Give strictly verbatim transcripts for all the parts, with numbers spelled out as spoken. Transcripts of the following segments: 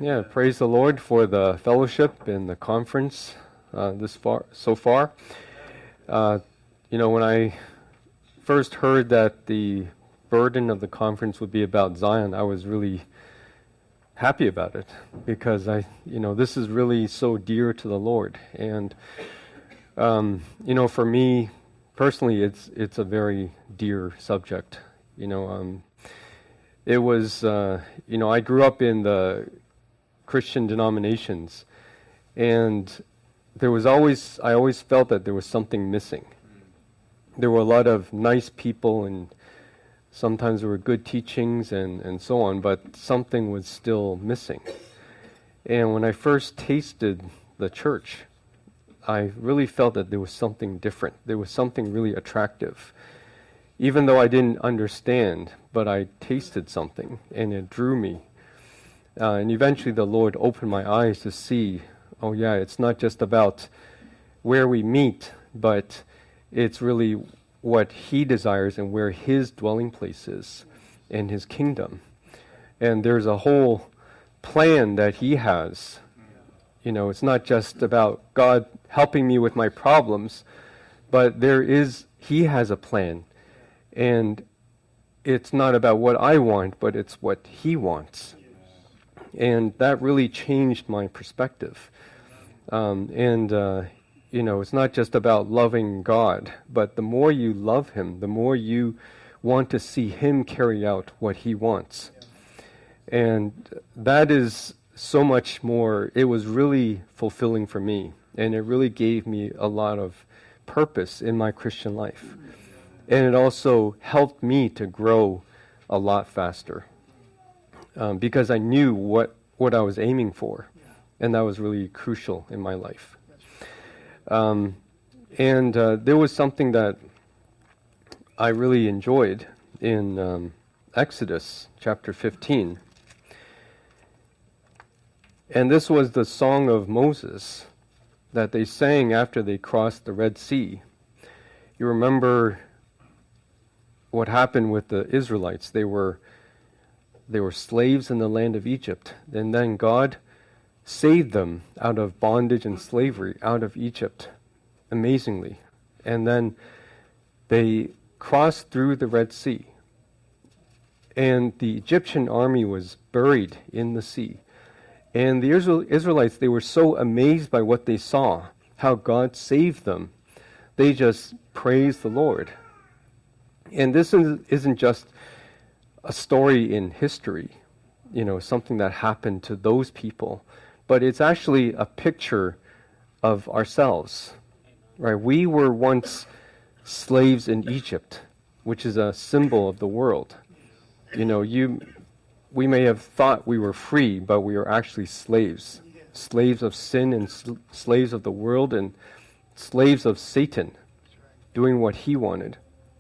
Yeah, praise the Lord for the fellowship and the conference uh, this far so far. Uh, you know, when I first heard that the burden of the conference would be about Zion, I was really happy about it because I, you know, this is really so dear to the Lord, and um, you know, for me personally, it's it's a very dear subject. You know, um, it was, uh, you know, I grew up in the Christian denominations, and there was always, I always felt that there was something missing. There were a lot of nice people, and sometimes there were good teachings and, and so on, but something was still missing. And when I first tasted the church, I really felt that there was something different. There was something really attractive. Even though I didn't understand, but I tasted something, and it drew me. Uh, and eventually the Lord opened my eyes to see, oh yeah, it's not just about where we meet, but it's really what He desires and where His dwelling place is in His kingdom. And there's a whole plan that He has. You know, it's not just about God helping me with my problems, but there is, He has a plan. And it's not about what I want, but it's what He wants. And that really changed my perspective. Um, and, uh, you know, it's not just about loving God, but the more you love Him, the more you want to see Him carry out what He wants. And that is so much more, it was really fulfilling for me. And it really gave me a lot of purpose in my Christian life. And it also helped me to grow a lot faster. Um, because I knew what, what I was aiming for, and that was really crucial in my life. Um, and uh, there was something that I really enjoyed in um, Exodus chapter fifteen. And this was the song of Moses that they sang after they crossed the Red Sea. You remember what happened with the Israelites. They were They were slaves in the land of Egypt. And then God saved them out of bondage and slavery, out of Egypt, amazingly. And then they crossed through the Red Sea. And the Egyptian army was buried in the sea. And the Israel- Israelites, they were so amazed by what they saw, how God saved them. They just praised the Lord. And this is, isn't just a story in history, you know, something that happened to those people, but it's actually a picture of ourselves, right? We were once slaves in Egypt, which is a symbol of the world. You know, you, we may have thought we were free, but we were actually slaves, slaves of sin and sl- slaves of the world and slaves of Satan, doing what he wanted.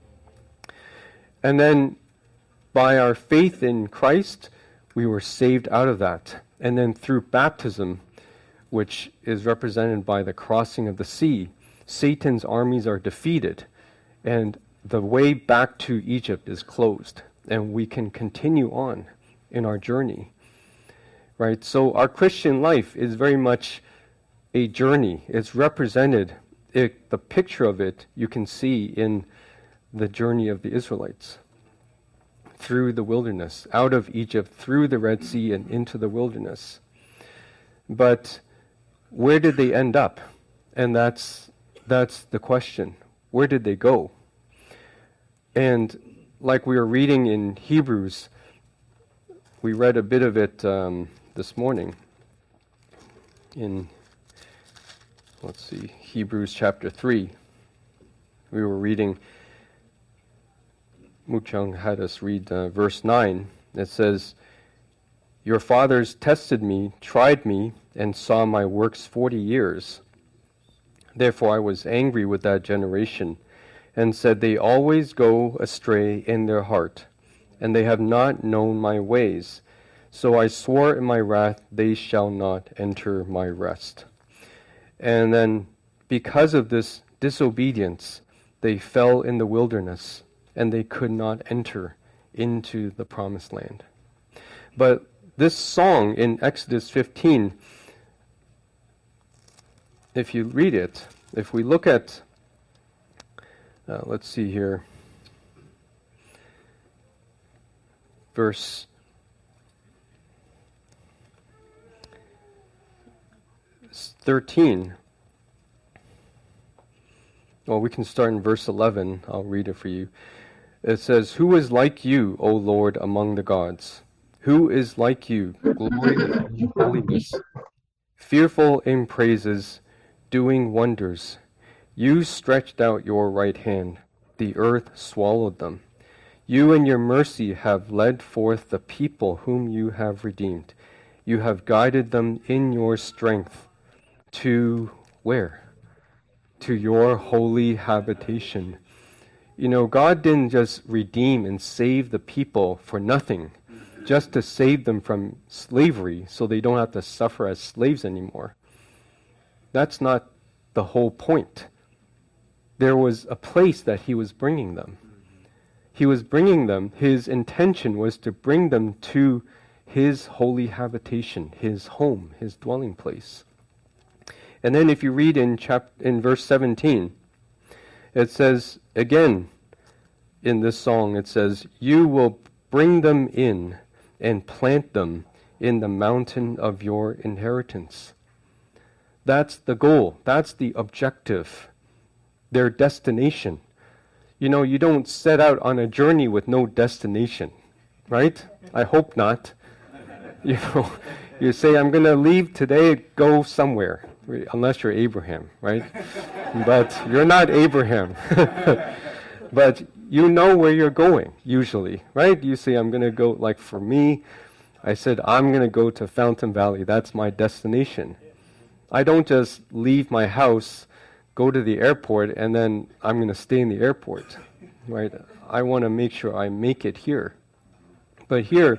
And then by our faith in Christ, we were saved out of that. And then through baptism, which is represented by the crossing of the sea, Satan's armies are defeated. And the way back to Egypt is closed. And we can continue on in our journey. Right? So our Christian life is very much a journey. It's represented, it, the picture of it you can see in the journey of the Israelites. Through the wilderness, out of Egypt, through the Red Sea, and into the wilderness. But where did they end up? And that's that's the question. Where did they go? And like we were reading in Hebrews, we read a bit of it um, this morning. In, let's see, Hebrews chapter three. We were reading, Muchung had us read uh, verse nine. It says, "Your fathers tested me, tried me, and saw my works forty years. Therefore I was angry with that generation, and said, they always go astray in their heart, and they have not known my ways. So I swore in my wrath, they shall not enter my rest." And then, because of this disobedience, they fell in the wilderness, and they could not enter into the promised land. But this song in Exodus fifteen, if you read it, if we look at, uh, let's see here, verse thirteen. Well, we can start in verse eleven. I'll read it for you. It says, "Who is like you, O Lord, among the gods? Who is like you, glorious in holiness, fearful in praises, doing wonders? You stretched out your right hand. The earth swallowed them. You in your mercy have led forth the people whom you have redeemed. You have guided them in your strength to where? To your holy habitation." You know, God didn't just redeem and save the people for nothing, just to save them from slavery so they don't have to suffer as slaves anymore. That's not the whole point. There was a place that he was bringing them. He was bringing them, his intention was to bring them to his holy habitation, his home, his dwelling place. And then if you read in chap- in verse seventeen, it says, again, in this song, it says, "You will bring them in and plant them in the mountain of your inheritance." That's the goal. That's the objective. Their destination. You know, you don't set out on a journey with no destination, right? I hope not. You know, you say, "I'm going to leave today, go somewhere," unless you're Abraham, right? But you're not Abraham. But you know where you're going, usually, right? You say, "I'm going to go," like for me, I said, "I'm going to go to Fountain Valley. That's my destination." I don't just leave my house, go to the airport, and then I'm going to stay in the airport, right? I want to make sure I make it here. But here,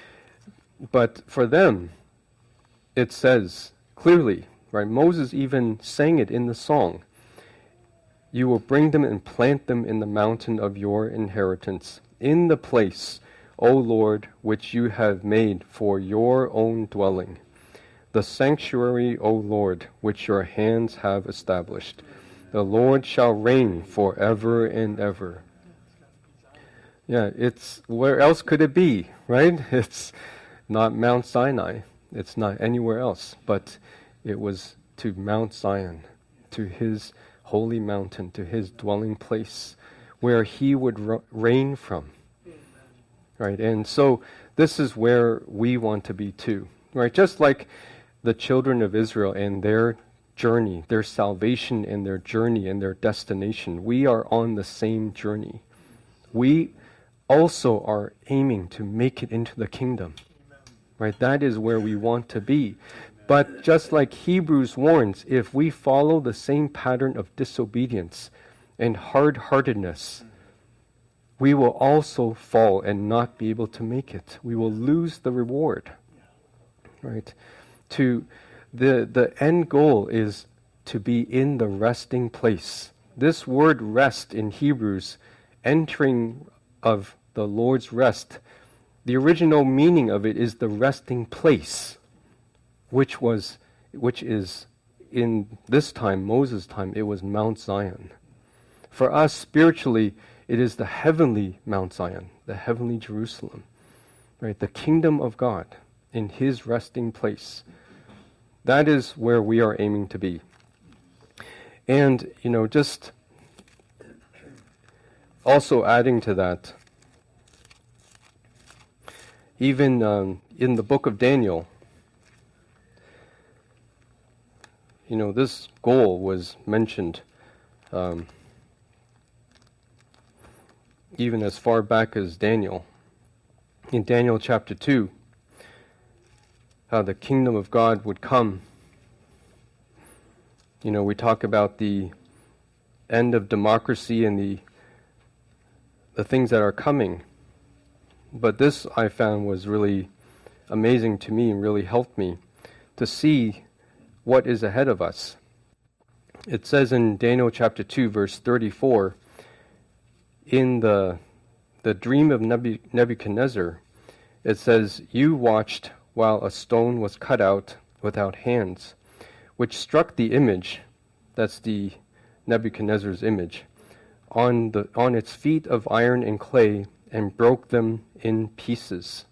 but for them, it says clearly, right? Moses even sang it in the song. "You will bring them and plant them in the mountain of your inheritance, in the place, O Lord, which you have made for your own dwelling. The sanctuary, O Lord, which your hands have established. The Lord shall reign forever and ever." Yeah, it's, where else could it be, right? It's not Mount Sinai. It's not anywhere else, but it was to Mount Zion, to his holy mountain, to his dwelling place, where he would r- reign from. Right, and so this is where we want to be too. Right, just like the children of Israel and their journey, their salvation and their journey and their destination, we are on the same journey. We also are aiming to make it into the kingdom. Right, that is where we want to be. But just like Hebrews warns, if we follow the same pattern of disobedience and hard-heartedness, we will also fall and not be able to make it. We will lose the reward. Right? To the the end goal is to be in the resting place. This word rest in Hebrews, entering of the Lord's rest, the original meaning of it is the resting place, which was, which is in this time, Moses' time, it was Mount Zion. For us spiritually, it is the heavenly Mount Zion, the heavenly Jerusalem, right? The kingdom of God in his resting place. That is where we are aiming to be. And, you know, just also adding to that, even um, in the book of Daniel, you know, this goal was mentioned um, even as far back as Daniel. In Daniel chapter two, how the kingdom of God would come. You know, we talk about the end of democracy and the the things that are coming. But this I found was really amazing to me and really helped me to see what is ahead of us. It says in Daniel chapter two, verse thirty-four, in the the dream of Nebuchadnezzar, it says, "You watched while a stone was cut out without hands, which struck the image, that's the Nebuchadnezzar's image, on the on its feet of iron and clay, and broke them in pieces.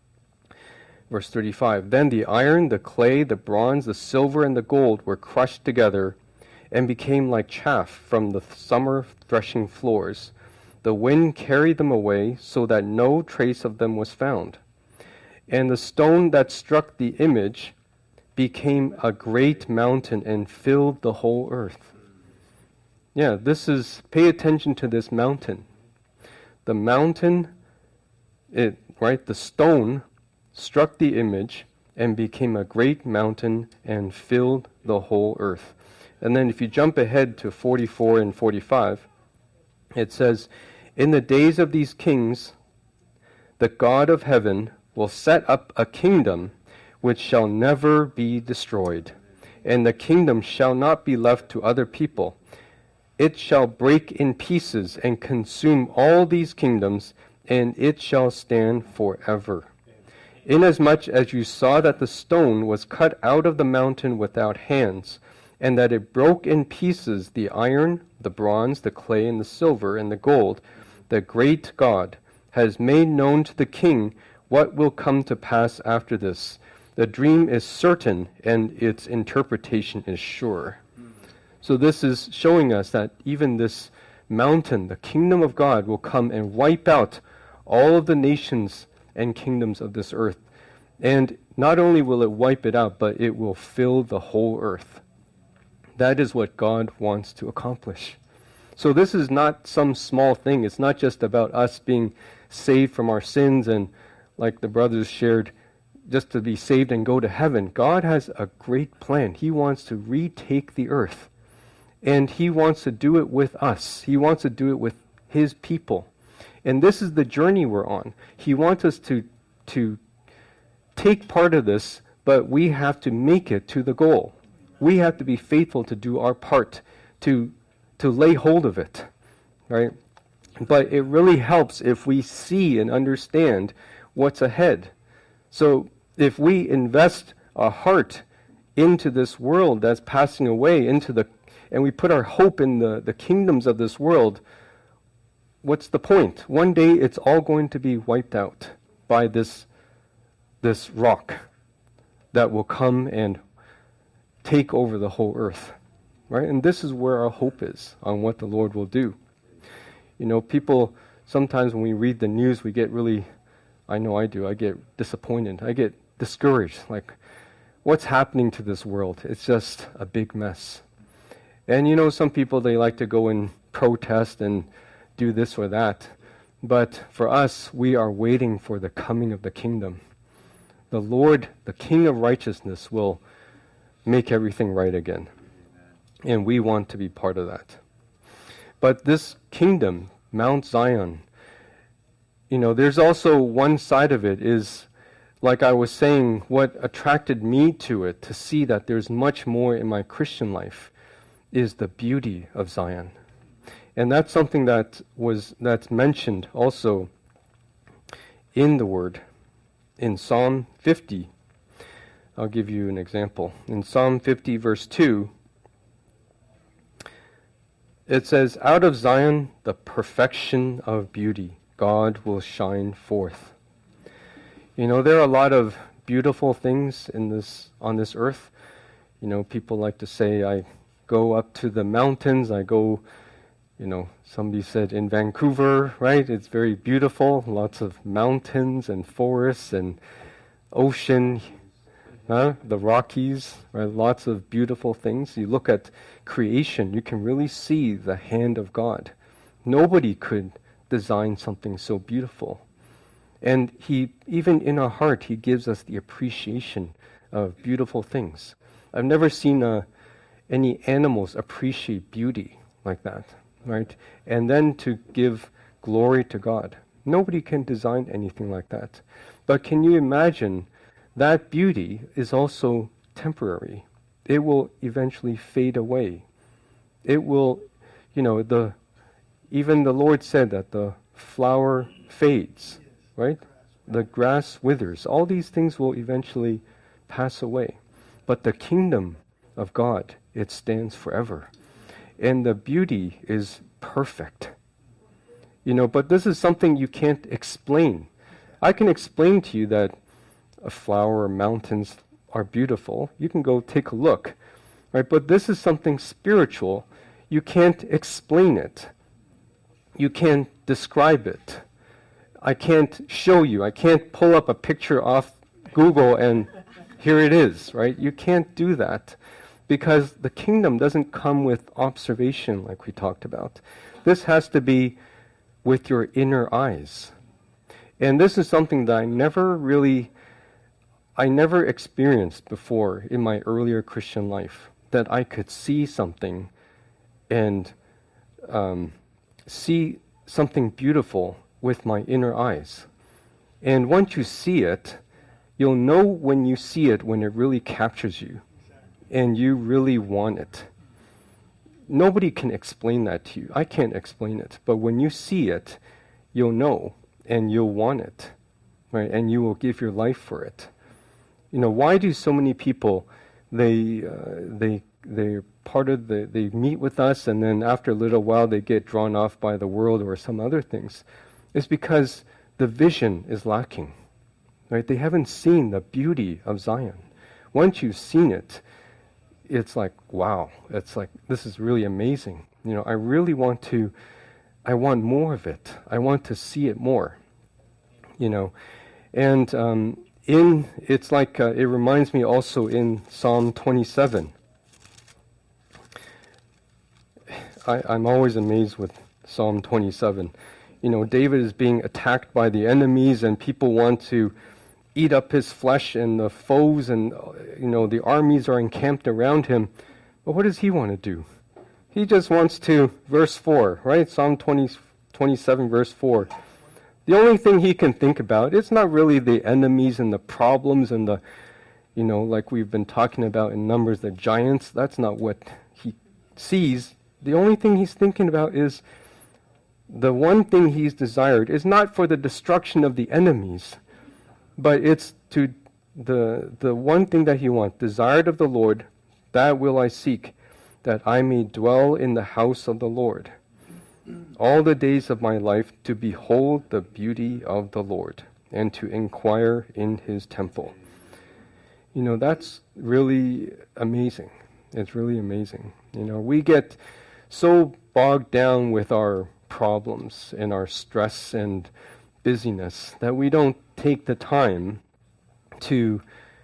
Verse thirty-five, then the iron, the clay, the bronze, the silver, and the gold were crushed together and became like chaff from the summer threshing floors. The wind carried them away so that no trace of them was found. And the stone that struck the image became a great mountain and filled the whole earth. Yeah, this is, pay attention to this mountain. The mountain, it, right, the stone struck the image and became a great mountain and filled the whole earth. And then if you jump ahead to forty-four and forty-five, it says, in the days of these kings, the God of heaven will set up a kingdom which shall never be destroyed, and the kingdom shall not be left to other people. It shall break in pieces and consume all these kingdoms, and it shall stand forever. Inasmuch as you saw that the stone was cut out of the mountain without hands, and that it broke in pieces the iron, the bronze, the clay, and the silver, and the gold, the great God has made known to the king what will come to pass after this. The dream is certain, and its interpretation is sure. So this is showing us that even this mountain, the kingdom of God, will come and wipe out all of the nations and kingdoms of this earth. And not only will it wipe it out, but it will fill the whole earth. That is what God wants to accomplish. So this is not some small thing. It's not just about us being saved from our sins and, like the brothers shared, just to be saved and go to heaven. God has a great plan. He wants to retake the earth. And He wants to do it with us. He wants to do it with His people. And this is the journey we're on. He wants us to, to take part of this, but we have to make it to the goal. We have to be faithful to do our part, to, to lay hold of it, right? But it really helps if we see and understand what's ahead. So if we invest our heart into this world that's passing away, into the, and we put our hope in the, the kingdoms of this world, what's the point? One day it's all going to be wiped out by this, this rock that will come and take over the whole earth, right? And this is where our hope is on what the Lord will do. You know, people, sometimes when we read the news, we get really, I know I do, I get disappointed. I get discouraged. Like, what's happening to this world? It's just a big mess. And you know, some people, they like to go and protest and do this or that. But for us, we are waiting for the coming of the kingdom. The Lord, the King of righteousness, will make everything right again. And we want to be part of that. But this kingdom, Mount Zion, you know, there's also one side of it is, like I was saying, what attracted me to it, to see that there's much more in my Christian life, is the beauty of Zion. And that's something that was that's mentioned also in the Word. In Psalm fifty, I'll give you an example. In Psalm fifty, verse two, it says, out of Zion, the perfection of beauty, God will shine forth. You know, there are a lot of beautiful things in this on this earth. You know, people like to say, I go up to the mountains, I go, you know, somebody said in Vancouver, right? It's very beautiful, lots of mountains and forests and ocean, huh? The Rockies, right? Lots of beautiful things. You look at creation, you can really see the hand of God. Nobody could design something so beautiful. And He, even in our heart, He gives us the appreciation of beautiful things. I've never seen a any animals appreciate beauty like that, right? And then to give glory to God. Nobody can design anything like that. But can you imagine that beauty is also temporary? It will eventually fade away. It will, you know, the even the Lord said that the flower fades, right? the grass withers. All these things will eventually pass away. But the kingdom of God, it stands forever. And the beauty is perfect. You know, but this is something you can't explain. I can explain to you that a flower or mountains are beautiful. You can go take a look. Right? But this is something spiritual. You can't explain it. You can't describe it. I can't show you. I can't pull up a picture off Google and here it is, right? You can't do that because the kingdom doesn't come with observation like we talked about. This has to be with your inner eyes. And this is something that I never really, I never experienced before in my earlier Christian life, that I could see something and um, see something beautiful with my inner eyes. And once you see it, you'll know when you see it when it really captures you and you really want it. Nobody can explain that to you. I can't explain it. But when you see it, you'll know and you'll want it, right? And you will give your life for it. You know, why do so many people, they, uh, they, they're part of the, they meet with us and then after a little while they get drawn off by the world or some other things? It's because the vision is lacking, right? They haven't seen the beauty of Zion. Once you've seen it, it's like, wow, it's like, this is really amazing. You know, I really want to, I want more of it. I want to see it more, you know. And um, in, it's like, uh, it reminds me also in Psalm twenty-seven. I, I'm always amazed with Psalm twenty-seven. You know, David is being attacked by the enemies and people want to eat up his flesh and the foes and, you know, the armies are encamped around him. But what does he want to do? He just wants to, verse four, right? Psalm twenty, twenty-seven, verse four. The only thing he can think about, it's not really the enemies and the problems and the, you know, like we've been talking about in Numbers, the giants. That's not what he sees. The only thing he's thinking about is the one thing he's desired is not for the destruction of the enemies, but it's to the the one thing that he wants, desired of the Lord, that will I seek, that I may dwell in the house of the Lord all the days of my life, to behold the beauty of the Lord and to inquire in his temple. You know, that's really amazing. It's really amazing. You know, we get so bogged down with our problems and our stress and busyness that we don't take the time to,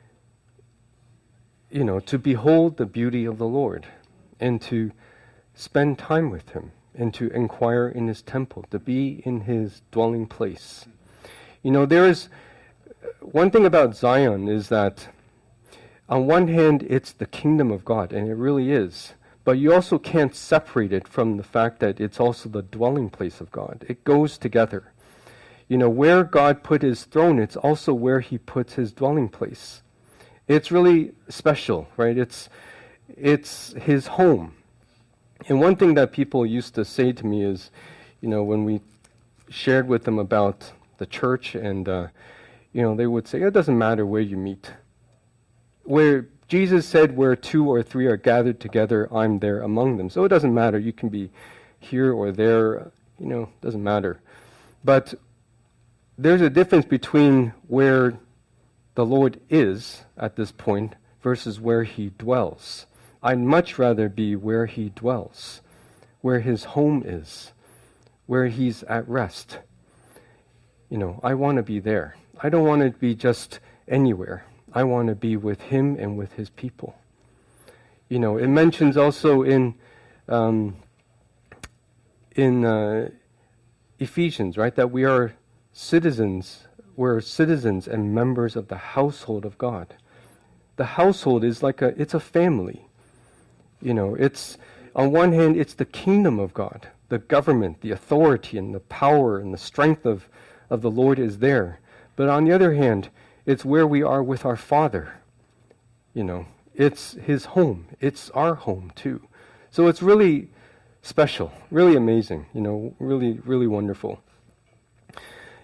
you know, to behold the beauty of the Lord and to spend time with him and to inquire in his temple, to be in his dwelling place. You know, there is one thing about Zion is that on one hand it's the kingdom of God, and it really is. But you also can't separate it from the fact that it's also the dwelling place of God. It goes together. You know, where God put his throne, it's also where he puts his dwelling place. It's really special, right? It's it's his home. And one thing that people used to say to me is, you know, when we shared with them about the church, and, uh, you know, they would say, it doesn't matter where you meet. Where Jesus said, where two or three are gathered together, I'm there among them. So it doesn't matter. You can be here or there. You know, it doesn't matter. But there's a difference between where the Lord is at this point versus where he dwells. I'd much rather be where he dwells, where his home is, where he's at rest. You know, I want to be there. I don't want to be just anywhere. I want to be with him and with his people. You know, it mentions also in um, in uh, Ephesians, right, that we are citizens. We're citizens and members of the household of God. The household is like a, it's a family. You know, it's, on one hand, it's the kingdom of God. The government, the authority, and the power and the strength of, of the Lord is there. But on the other hand, it's where we are with our Father. You know, it's his home. It's our home too. So it's really special, really amazing, you know, really, really wonderful.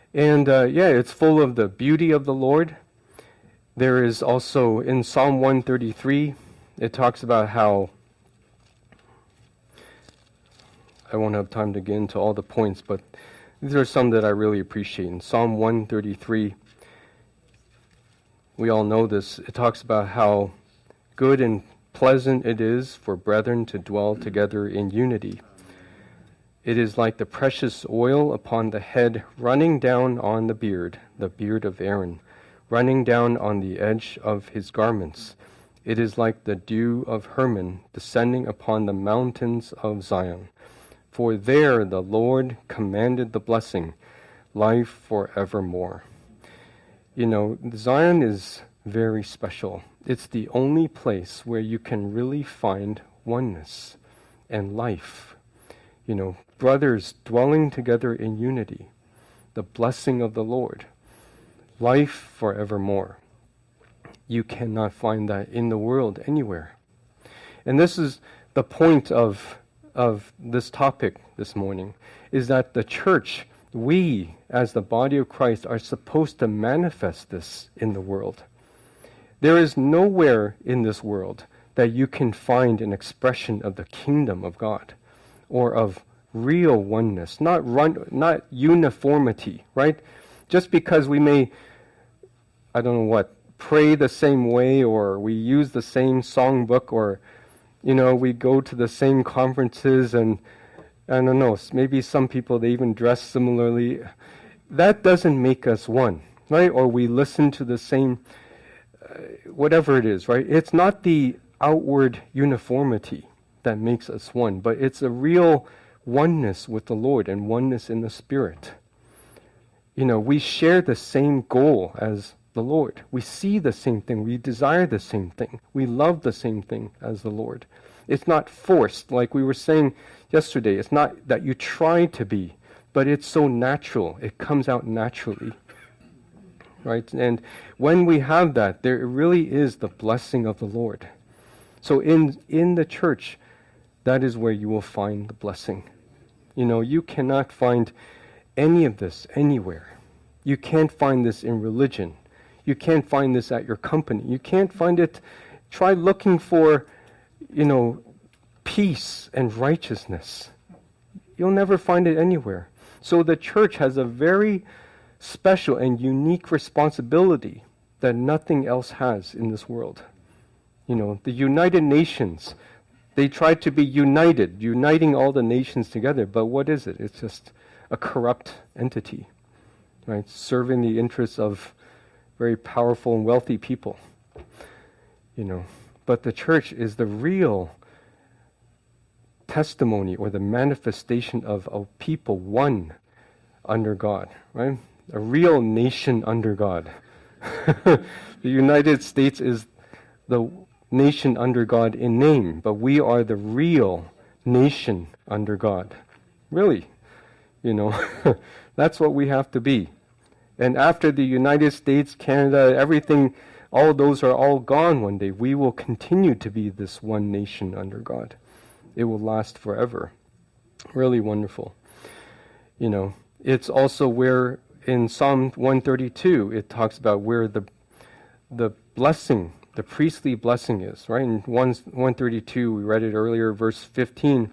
And uh, yeah, it's full of the beauty of the Lord. There is also in Psalm one thirty-three, it talks about how, I won't have time to get into all the points, but these are some that I really appreciate. In Psalm one thirty-three, we all know this. It talks about how good and pleasant it is for brethren to dwell together in unity. It is like the precious oil upon the head running down on the beard, the beard of Aaron, running down on the edge of his garments. It is like the dew of Hermon descending upon the mountains of Zion. For there the Lord commanded the blessing, life forevermore. You know, Zion is very special. It's the only place where you can really find oneness and life. You know, brothers dwelling together in unity, the blessing of the Lord, life forevermore. You cannot find that in the world anywhere. And this is the point of, of this topic this morning, is that the church, we as the body of Christ, are supposed to manifest this in the world. There is nowhere in this world that you can find an expression of the kingdom of God or of real oneness, not run, not uniformity, right? Just because we may, I don't know what, pray the same way, or we use the same songbook, or, you know, we go to the same conferences, and I don't know, maybe some people, they even dress similarly. That doesn't make us one, right? Or we listen to the same, uh, whatever it is, right? It's not the outward uniformity that makes us one, but it's a real oneness with the Lord and oneness in the Spirit. You know, we share the same goal as the Lord. We see the same thing. We desire the same thing. We love the same thing as the Lord. It's not forced, like we were saying yesterday. It's not that you try to be, but it's so natural. It comes out naturally, right? And when we have that, there really is the blessing of the Lord. So in in the church, that is where you will find the blessing. You know, you cannot find any of this anywhere. You can't find this in religion. You can't find this at your company. You can't find it. Try looking for, you know, peace and righteousness. You'll never find it anywhere. So the church has a very special and unique responsibility that nothing else has in this world. You know, the United Nations, they try to be united, uniting all the nations together, but what is it? It's just a corrupt entity, right? Serving the interests of very powerful and wealthy people, you know. But the church is the real testimony or the manifestation of a people one under God, right? A real nation under God. The United States is the nation under God in name, but we are the real nation under God. Really, you know, that's what we have to be. And after the United States, Canada, everything, all those are all gone one day. We will continue to be this one nation under God. It will last forever. Really wonderful. You know, it's also where in Psalm one thirty-two, it talks about where the the blessing, the priestly blessing is, right? In one thirty-two, we read it earlier, verse fifteen.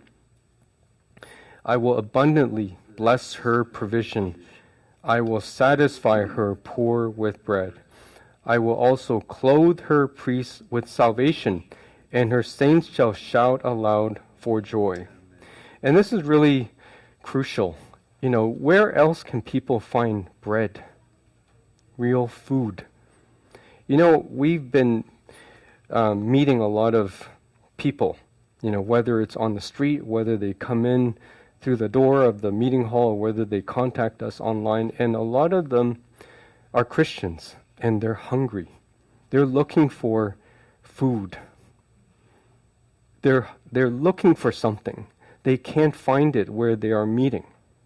I will abundantly bless her provision. I will satisfy her poor with bread. I will also clothe her priests with salvation, and her saints shall shout aloud for joy. And this is really crucial. You know, where else can people find bread? Real food. You know, we've been um, meeting a lot of people, you know, whether it's on the street, whether they come in through the door of the meeting hall, or whether they contact us online, and a lot of them are Christians, and they're hungry. They're looking for food. They're, they're looking for something. They can't find it where they are meeting.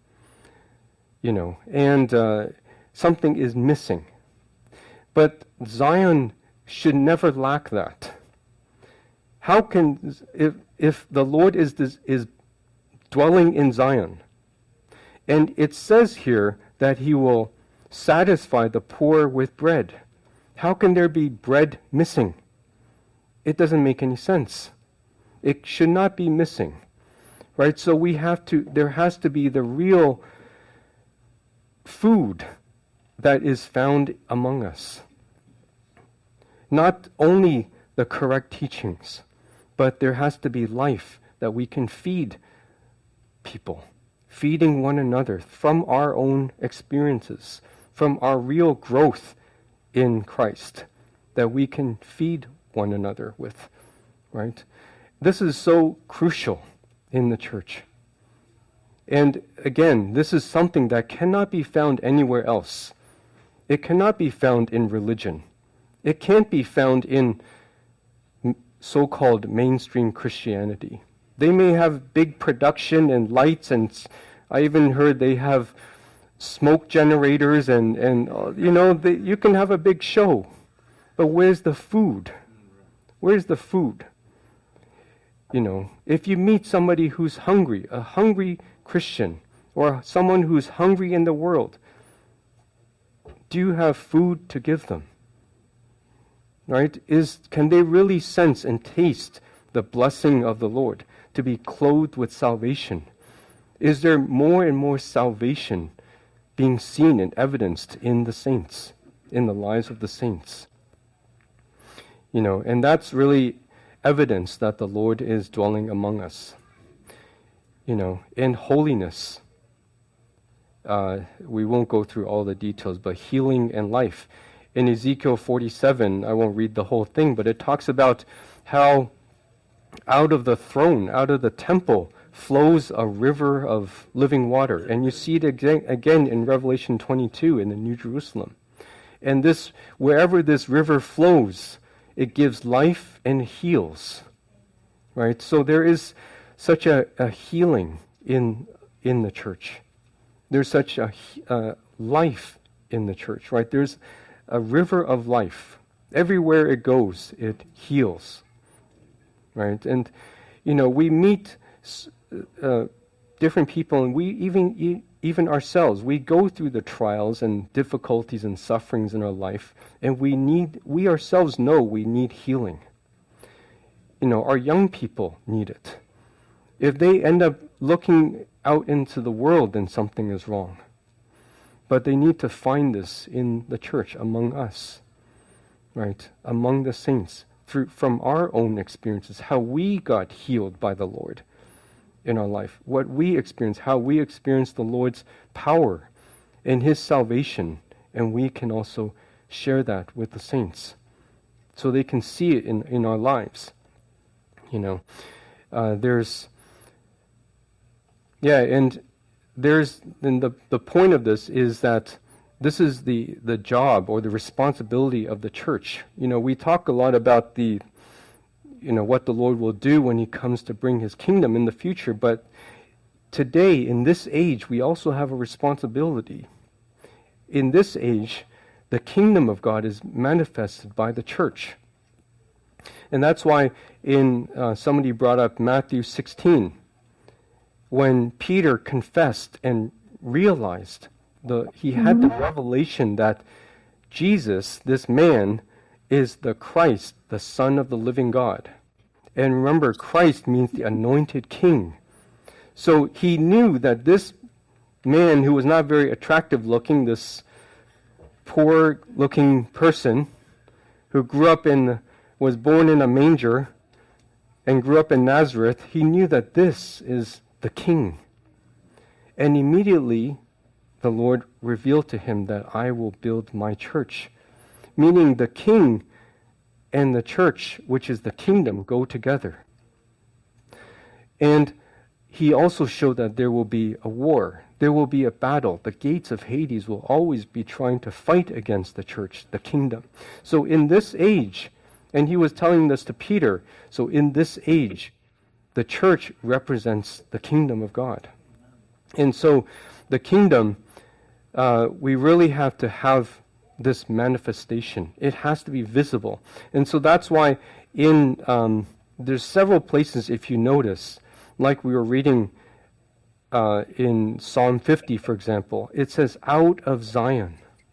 You know, and uh, something is missing. But Zion should never lack that. How can, if, if the Lord is, this, is dwelling in Zion, and it says here that he will satisfy the poor with bread. How can there be bread missing? It doesn't make any sense. It should not be missing, right? So we have to, there has to be the real food that is found among us. Not only the correct teachings, but there has to be life that we can feed people, feeding one another from our own experiences, from our real growth in Christ, that we can feed one another with, right? This is so crucial in the church. And again, this is something that cannot be found anywhere else. It cannot be found in religion. It can't be found in so-called mainstream Christianity. They may have big production and lights, and I even heard they have smoke generators, and, and uh, you know, they, you can have a big show. But where's the food? Where's the food? You know, if you meet somebody who's hungry, a hungry Christian, or someone who's hungry in the world, do you have food to give them? Right? Is, can they really sense and taste the blessing of the Lord, to be clothed with salvation? Is there more and more salvation being seen and evidenced in the saints, in the lives of the saints? You know, and that's really evidence that the Lord is dwelling among us. You know, in holiness, uh, we won't go through all the details, but healing and life. In Ezekiel forty-seven, I won't read the whole thing, but it talks about how out of the throne, out of the temple, flows a river of living water. And you see it again, again in Revelation twenty-two in the New Jerusalem. And this, wherever this river flows, it gives life and heals. Right? So there is such a, a healing in in the church. There's such a uh, life in the church, right? There's a river of life. Everywhere it goes, it heals, right? And, you know, we meet uh, different people, and we even even ourselves, we go through the trials and difficulties and sufferings in our life, and we need, we ourselves know we need healing. You know, our young people need it. If they end up looking out into the world, then something is wrong. But they need to find this in the church, among us, right? Among the saints, through, from our own experiences, how we got healed by the Lord in our life, what we experienced, how we experienced the Lord's power and His salvation, and we can also share that with the saints, so they can see it in, in our lives. You know, uh, there's, yeah, and there's, and the, the point of this is that this is the, the job or the responsibility of the church. You know, we talk a lot about the, you know, what the Lord will do when He comes to bring His kingdom in the future, but today, in this age, we also have a responsibility. In this age, the kingdom of God is manifested by the church. And that's why in, uh, somebody brought up Matthew sixteen, when Peter confessed and realized, the he had the revelation that Jesus, this man, is the Christ, the Son of the living God. And remember, Christ means the anointed king. So he knew that this man, who was not very attractive looking, this poor looking person who grew up in, was born in a manger and grew up in Nazareth, he knew that this is the king. And immediately the Lord revealed to him that I will build my church. Meaning the king and the church, which is the kingdom, go together. And he also showed that there will be a war. There will be a battle. The gates of Hades will always be trying to fight against the church, the kingdom. So in this age, and he was telling this to Peter, so in this age, the church represents the kingdom of God. And so the kingdom, uh, we really have to have this manifestation. It has to be visible. And so that's why in um, there's several places, if you notice, like we were reading uh, in Psalm fifty, for example, it says, out of Zion.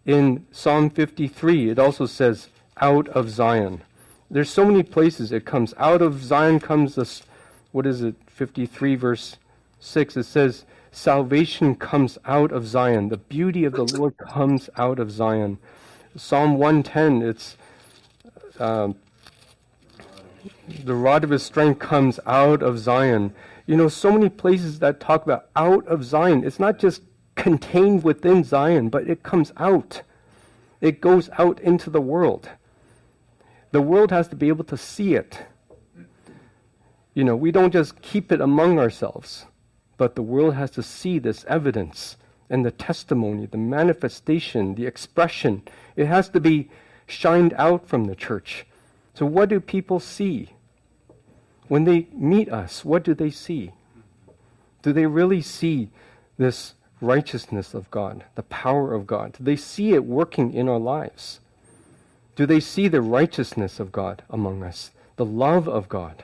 In Psalm fifty-three, it also says, out of Zion. There's so many places it comes. Out of Zion comes this, what is it, fifty-three verse six. It says, salvation comes out of Zion. The beauty of the Lord comes out of Zion. Psalm one ten, it's, uh, the rod of his strength comes out of Zion. You know, so many places that talk about out of Zion. It's not just contained within Zion, but it comes out. It goes out into the world. The world has to be able to see it. You know, we don't just keep it among ourselves, but the world has to see this evidence and the testimony, the manifestation, the expression. It has to be shined out from the church. So what do people see? When they meet us, what do they see? Do they really see this righteousness of God, the power of God? Do they see it working in our lives? Do they see the righteousness of God among us, the love of God?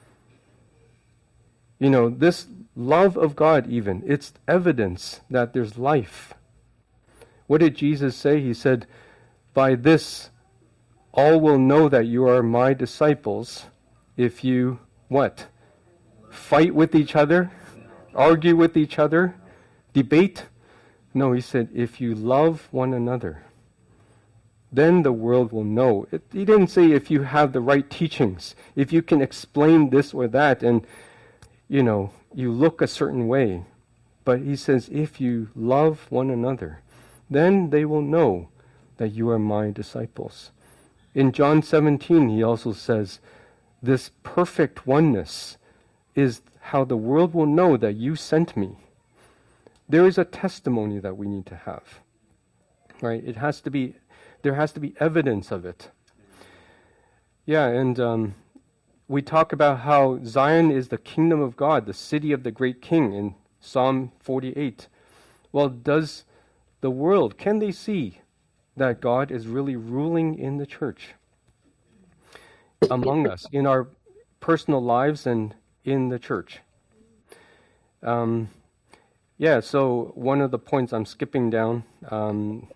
You know, this love of God even, it's evidence that there's life. What did Jesus say? He said, by this all will know that you are my disciples if you, what? Fight with each other? Argue with each other? Debate? No, he said, if you love one another, then the world will know. It, he didn't say if you have the right teachings, if you can explain this or that, and, you know, you look a certain way. But he says, if you love one another, then they will know that you are my disciples. In John seventeen, he also says, this perfect oneness is how the world will know that you sent me. There is a testimony that we need to have, right? It has to be, there has to be evidence of it. Yeah, and um, we talk about how Zion is the kingdom of God, the city of the great king in Psalm forty-eight. Well, does the world, can they see that God is really ruling in the church, among us, in our personal lives and in the church? Um, yeah, so one of the points I'm skipping down, um,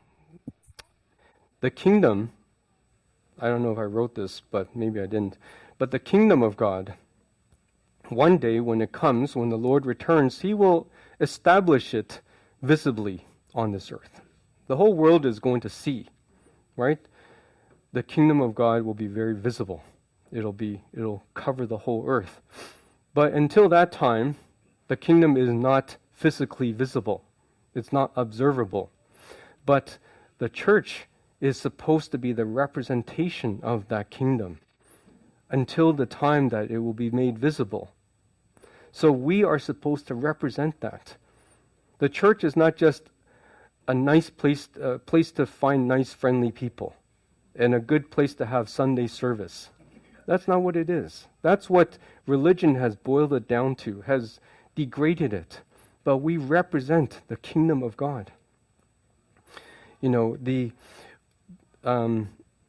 the kingdom, I don't know if I wrote this, but maybe I didn't, but the kingdom of God, one day when it comes, when the Lord returns, he will establish it visibly on this earth. The whole world is going to see, right? The kingdom of God will be very visible. It'll be, it'll cover the whole earth. But until that time, the kingdom is not physically visible. It's not observable. But the church is supposed to be the representation of that kingdom until the time that it will be made visible. So we are supposed to represent that. The church is not just a nice place, uh, place to find nice, friendly people and a good place to have Sunday service. That's not what it is. That's what religion has boiled it down to, has degraded it. But we represent the kingdom of God. You know, the um,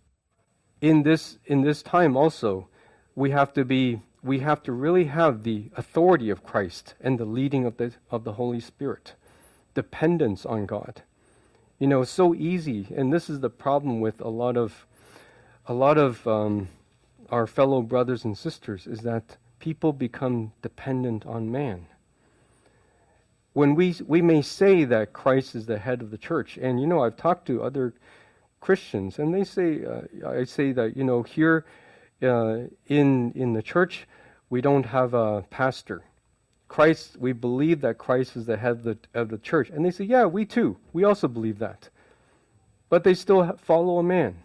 in this in this time also, we have to be we have to really have the authority of Christ and the leading of the of the Holy Spirit, dependence on God. You know, it's so easy, and this is the problem with a lot of a lot of um, our fellow brothers and sisters, is that people become dependent on man. When we we may say that Christ is the head of the church, and you know, I've talked to other Christians, and they say, uh, I say that, you know, here uh, in in the church, we don't have a pastor. Christ, we believe that Christ is the head of the, of the church. And they say, yeah, we too. We also believe that. But they still follow a man.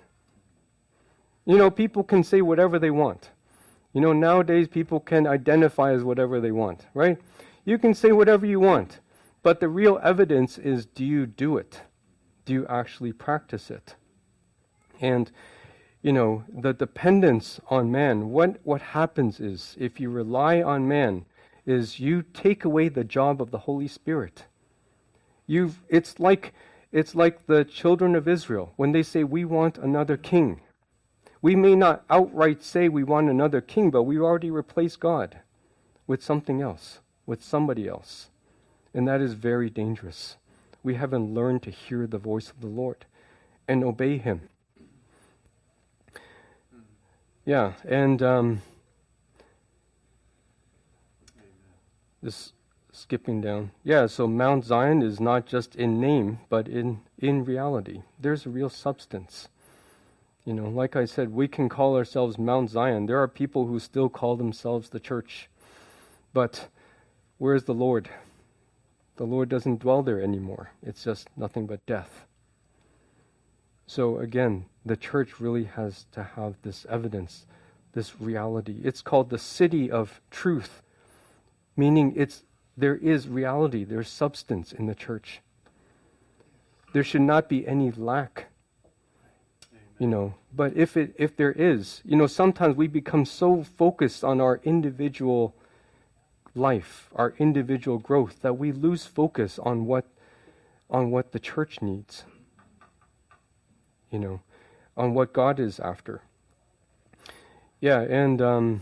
You know, people can say whatever they want. You know, nowadays people can identify as whatever they want, right? You can say whatever you want. But the real evidence is, do you do it? Do you actually practice it? And, you know, the dependence on man, what, what happens is, if you rely on man, is you take away the job of the Holy Spirit. You've, it's like, it's like the children of Israel when they say, we want another king. We may not outright say we want another king, but we already replaced God with something else, with somebody else. And that is very dangerous. We haven't learned to hear the voice of the Lord. and obey him. Yeah, and um, this skipping down. Yeah, so Mount Zion is not just in name, but in, in reality. There's a real substance. You know, like I said, we can call ourselves Mount Zion. There are people who still call themselves the church. But where's the Lord? The Lord doesn't dwell there anymore. It's just nothing but death. So again, the church really has to have this evidence, this reality. It's called the city of truth, meaning it's there is reality, there's substance in the church. There should not be any lack, you know. But if it if there is, you know, sometimes we become so focused on our individual life, our individual growth, that we lose focus on what on what the church needs. You know, on what God is after. Yeah, and um,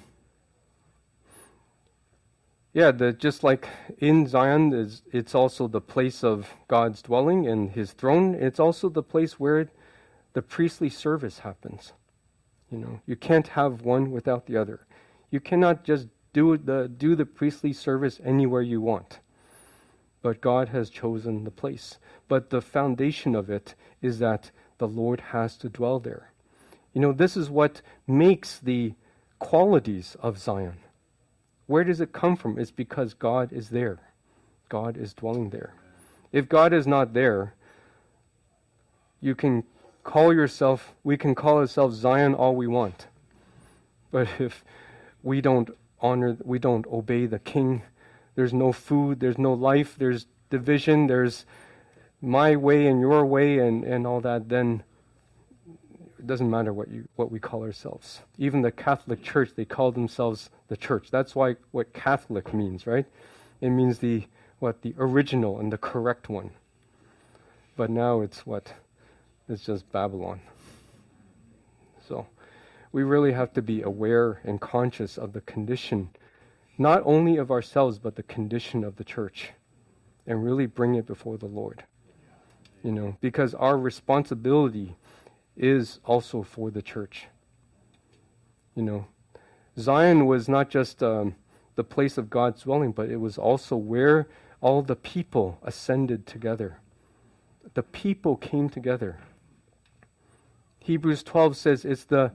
yeah, the just like in Zion, is it's also the place of God's dwelling and His throne. It's also the place where the priestly service happens. You know, you can't have one without the other. You cannot just do the do the priestly service anywhere you want. But God has chosen the place. But the foundation of it is that the Lord has to dwell there. You know, this is what makes the qualities of Zion. Where does it come from? It's because God is there. God is dwelling there. If God is not there, you can call yourself, we can call ourselves Zion all we want. But if we don't honor, we don't obey the King, there's no food, there's no life, there's division, there's my way and your way and, and all that, then it doesn't matter what you what we call ourselves. Even the Catholic Church, they call themselves the church. That's why what Catholic means, right? It means the what the original and the correct one. But now it's what? It's just Babylon. So we really have to be aware and conscious of the condition, not only of ourselves, but the condition of the church, and really bring it before the Lord. You know, because our responsibility is also for the church. You know, Zion was not just um, the place of God's dwelling, but it was also where all the people ascended together. The people came together. Hebrews twelve says it's the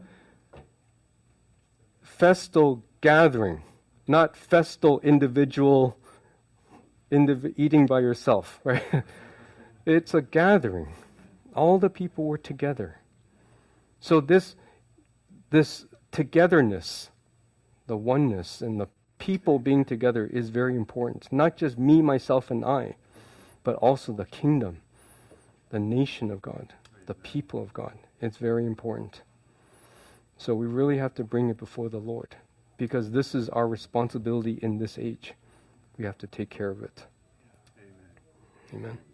festal gathering, not festal individual indiv- eating by yourself, right? It's a gathering. All the people were together. So this this togetherness, the oneness and the people being together is very important. Not just me, myself, and I, but also the kingdom, the nation of God, the people of God. It's very important. So we really have to bring it before the Lord, because this is our responsibility in this age. We have to take care of it. Amen. Amen.